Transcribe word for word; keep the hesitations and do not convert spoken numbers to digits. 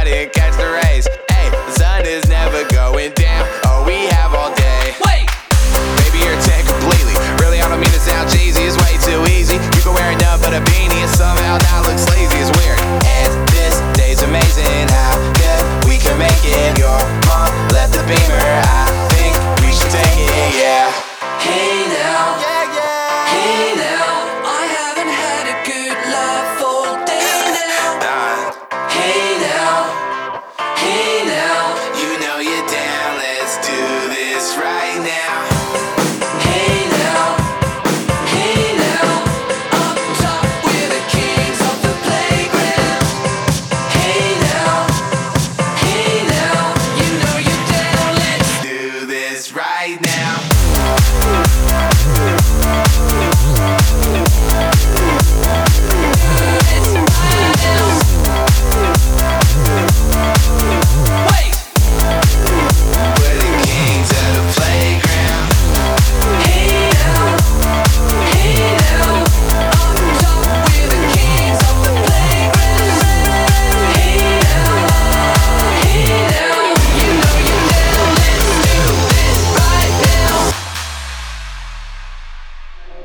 and catch the rays. Hey, the sun is never going down. Oh, we have all day. Wait! Baby, you're ten completely. Really, I don't mean to sound cheesy. It's way too easy. You can wear enough but a beanie and somehow not look sleazy. It's weird. And this day's amazing. How good we can make it. Your mom left the beamer. I think we should take it, yeah. Hey now, Yeah, yeah. hey now, I haven't had a good laugh all day now. Nah. Hey now, hey now, You know you're down, let's do this right now. hey now, hey now, up top we're the kings of the playground. Hey now, hey now, you know you're down, let's Do this right now.